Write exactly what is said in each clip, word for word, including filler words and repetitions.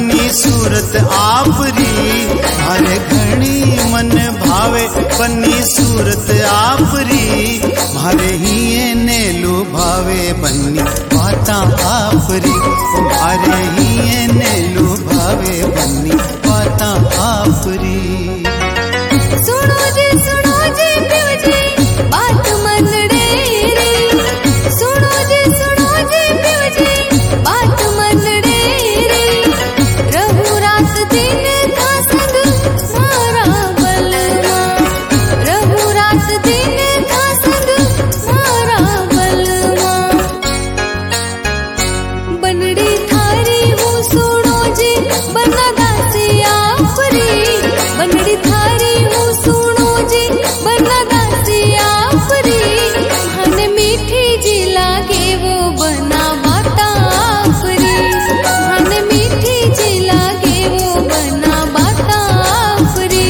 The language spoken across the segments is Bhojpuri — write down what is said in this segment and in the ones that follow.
बनी सूरत आपरी, मारे घणी मन भावे बनी सूरत आपरी, मारे हिये ने लुभावे बनी बाता आपरी, मारे हिये ने लुभावे बनी बाता आपरी। सुनो जी सुनो जी पियो जी बात मनड़े रे, सुनो जी सुनो जी पियो जी बात मनड़े रे, रहू रात दिन का संग मारा बलवा, रहू रात दिन का संग मारा बलवा, बनड़ी थारी हूँ सुनो जी बना दासी आपरी, बनड़ी थारी हूँ सुनो जी बना दासी आपरी, हन मीठी जी लागे वो बना बाता आपरी, हन मीठी जी लागे वो बना बाता आपरी।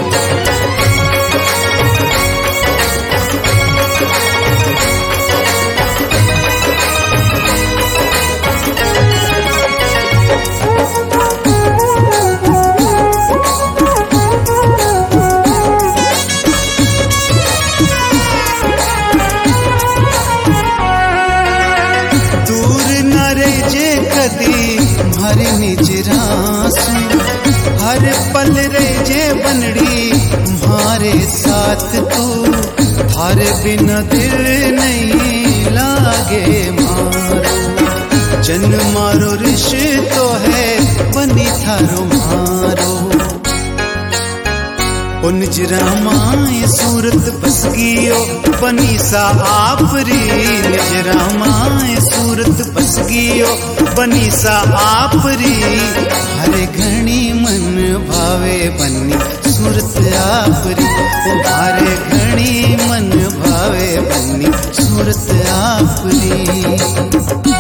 दूर न रह जे कदी मारे निजरासू, हर पल रह जे बनड़ी मारे साथ तू, थारे बिना दिल नहीं लागे मारो, जन मारो रिश्तो है बनी थारो मारो, ओ निजरामाए सूरत बस गियो बनी सा आपरी, निजरामाए सूरत बस गियो बनी सा आपरी, हरे घणी मन भावे बनी सूरत आपरी, हरे घणी मन भावे बनी सूरत आपरी।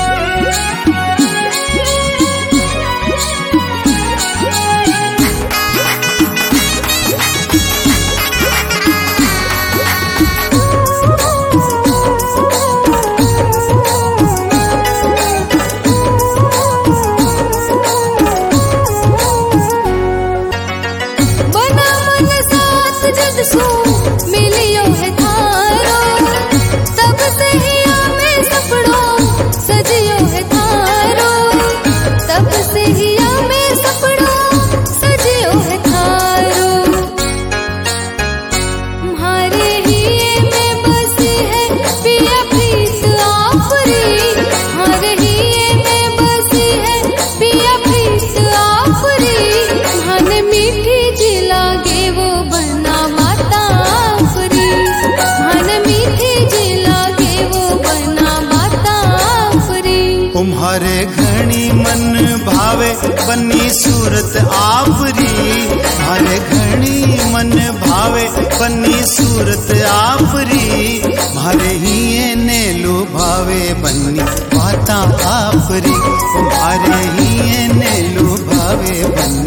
बना मन साथ जग सो मिलियो है थारो, तब से ही आमे सपड़ो सजियो है थारो, तब से ही आमे सपड़ो सजियो है थारो, म्हारे हिये में बसी है पिया प्रीत आपरी, म्हारे हिये में बसी है पिया प्रीत आपरी, हन मीठी जी लागे वो बना माता आपरी, हन मीठी जी लागे वो बना माता आपरी। तुम्हारे घणी मन भावे बनी सूरत आपरी, मारे घणी मन भावे बनी सूरत आपरी, मारे हिये ने लुभावे बनी बाता आपरी, मारे हिये ने लुभावे बनी